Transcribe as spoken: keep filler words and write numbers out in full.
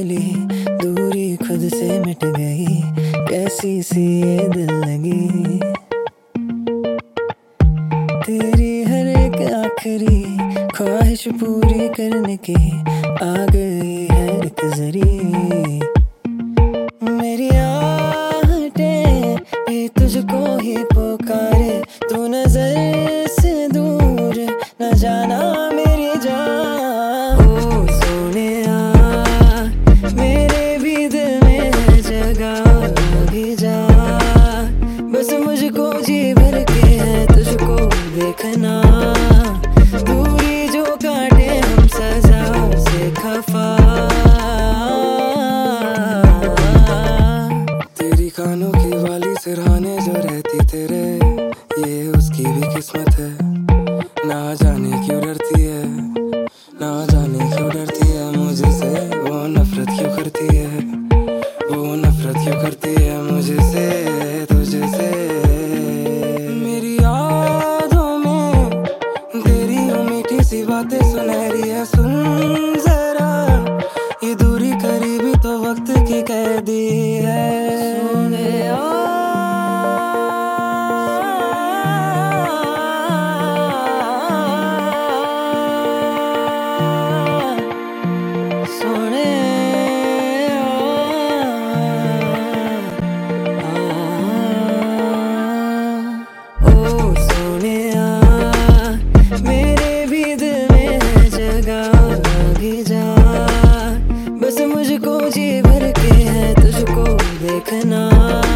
मिली, दूरी खुद से मिट गई, कैसी सी ये दिल लगी। तेरी हर एक आखिरी ख्वाहिश पूरी करने की आ गई है एक जरी। मेरी आहटें भी तुझको ही पुकारे, तू नजर से दूर न जाना मेरी जान। ओ सोनिया मेरे भी दिल में है जगह, भी जा बस मुझको जी भर के है तुझको देखना। दूरी जो काटे हम सजा से खफा, तेरी कानों की वाली सिरहाने जो रहती तेरे, ये उसकी भी किस्मत है। ना जाने क्यों डरती है, ना जाने क्यों डरती है मुझसे, वो नफरत क्यों करती है, वो नफरत क्यों करती है मुझसे तुझसे। मेरी यादों में तेरी वो मीठी सी बातें सुनहरी है, सुन जरा ये दूरी करीबी तो वक्त की कैदी है। सोनिया बस मुझको जी भर के है तुझको देखना।